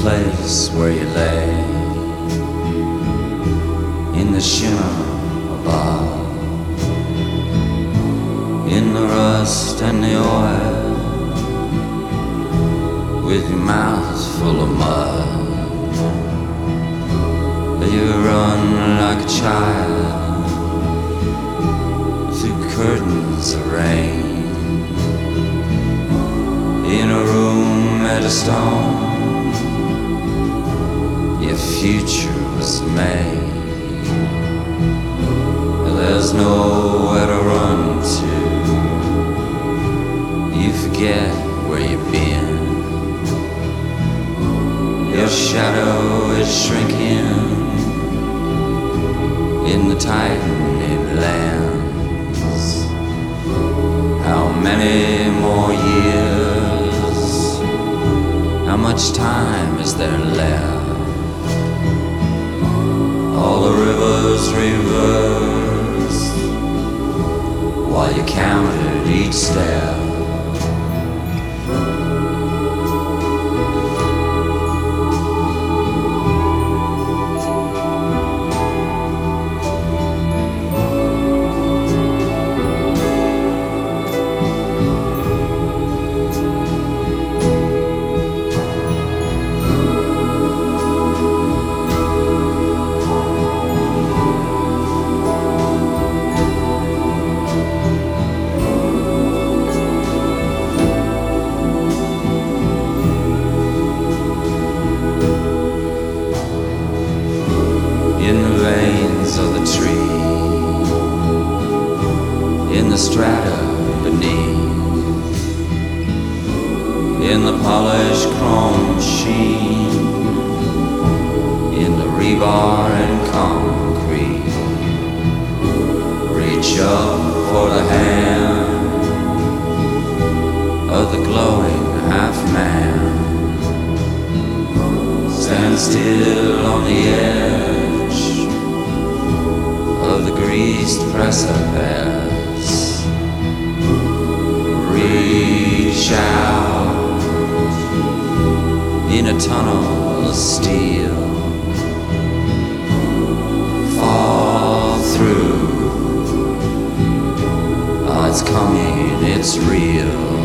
place where you lay in the shimmer above, in the rust and the oil, with your mouth full of mud. You run like a child through curtains of rain, in a room made of stone. Your future was made. There's nowhere to run to. You forget where you've been. Your shadow is shrinking in the tightening lands. How many more years? How much time is there left? All the rivers reversed while you counted each step. In the veins of the tree, in the strata beneath, in the polished chrome sheen, in the rebar and concrete. Reach up for the hand of the glowing half-man. Stand still on the edge of the greased precipice. Reach out in a tunnel of steel. Fall through. Oh, it's coming, it's real.